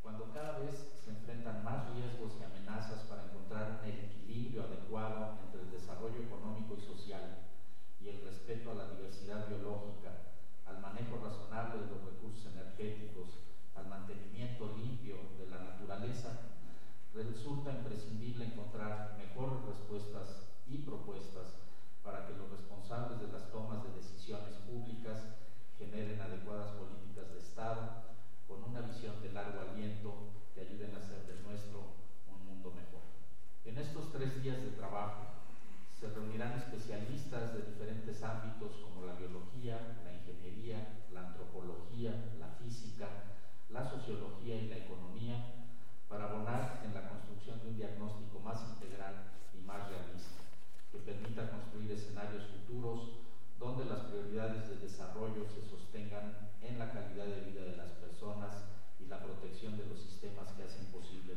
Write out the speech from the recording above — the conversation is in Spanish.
Cuando cada vez se enfrentan más riesgos y amenazas para encontrar el equilibrio adecuado entre el desarrollo económico y social y el respeto a la diversidad biológica, al manejo razonable de los recursos energéticos, al mantenimiento limpio de la naturaleza, resulta imprescindible encontrar mejores respuestas y propuestas para que los responsables de las tomas de decisiones públicas generen adecuadas políticas de Estado con una visión de largo aliento que ayuden a hacer del nuestro un mundo mejor. En estos 3 días de trabajo se reunirán especialistas de diferentes ámbitos como la biología, la ingeniería, la antropología, la física, la sociología y la economía para abonar en la construcción de un diagnóstico más integral y más realista, que permita construir escenarios futuros donde las prioridades de desarrollo se sostengan en la calidad de vida de las personas y la protección de los sistemas que hacen posible